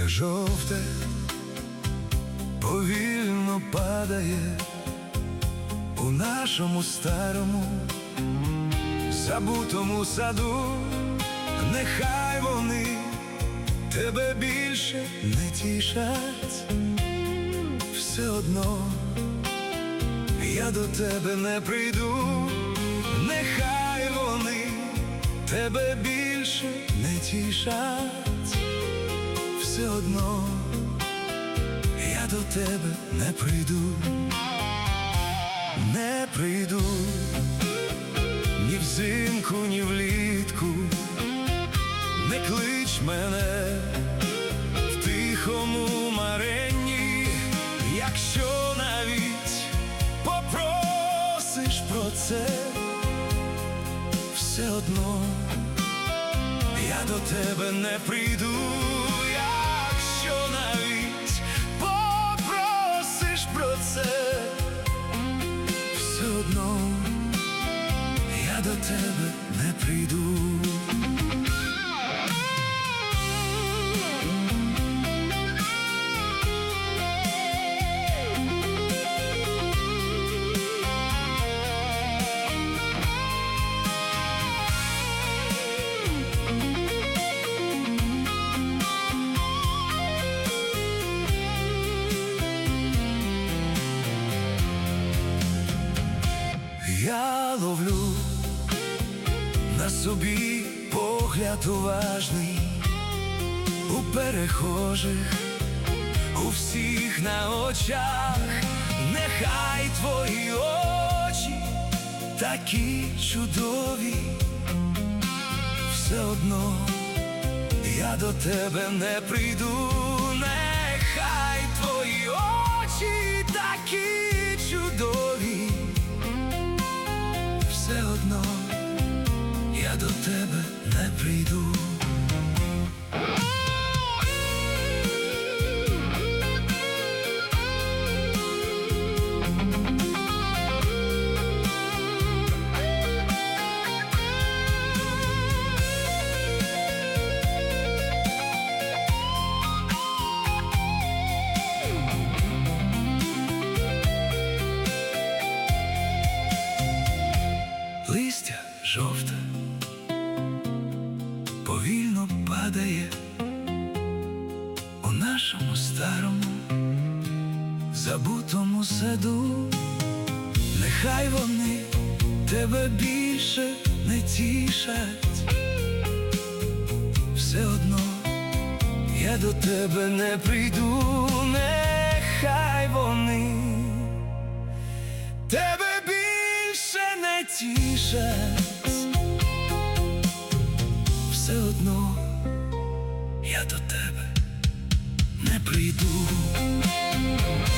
жовте повільно падає у нашому старому забутому саду. Нехай вони тебе більше не тішать, все одно я до тебе не прийду. Нехай вони тебе більше не тішать, все одно я до тебе не прийду. Не прийду ні взимку, ні влітку. Не клич мене в тихому маренні, якщо навіть попросиш про це, все одно я до тебе не прийду. Якщо навіть попросиш про це, все одно я до тебе не прийду. Я ловлю на собі погляд уважний у перехожих, у всіх на очах. Нехай твої очі такі чудові, все одно я до тебе не прийду. Нехай твої очі такі чудові, все одно я до тебе не прийду. Листя жовте повільно падає у нашому старому забутому саду. Нехай вони тебе більше не тішать, все одно я до тебе не прийду. Нехай вони тебе більше не тішать, все одно я до тебе не прийду.